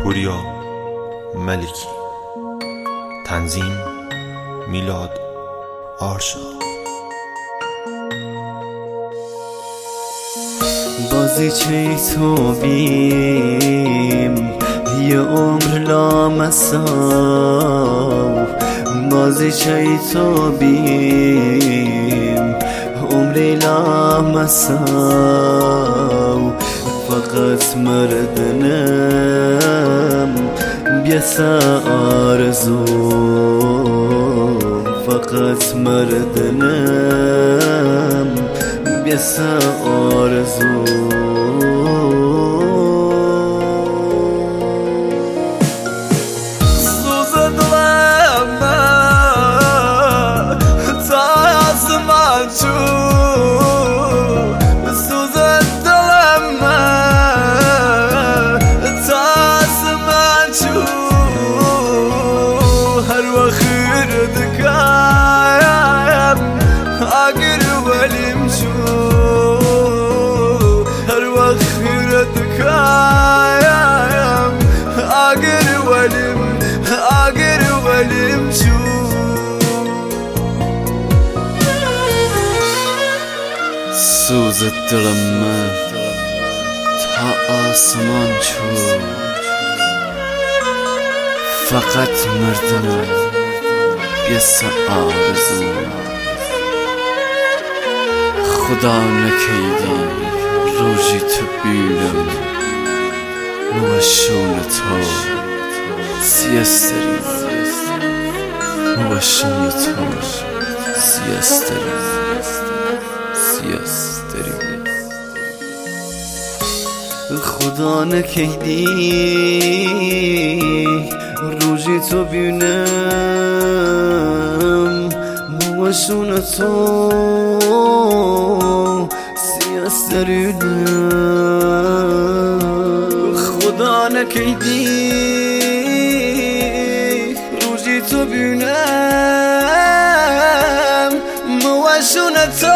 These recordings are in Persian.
پوریا ملکی. تنظیم میلاد آرشا. بازیچه تو بیم یه عمر لامساو، بازیچه تو بیم عمری لامساو. فقط مردنم بیسا آرزو، فقط مردنم بیسا آرزو. سوز دلم من تا آسمان چو، فقط مردنم بیسا آرزو. خدا نکیدی روزی تو بینم موشون تو سیستری، موشون تو سیستری. خدا نکیدی روزی تو بینم موشون تو سیسترینم. خدا نکیدی روزی تو بینم موشون تو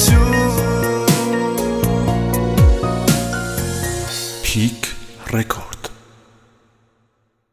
پیک رکورد.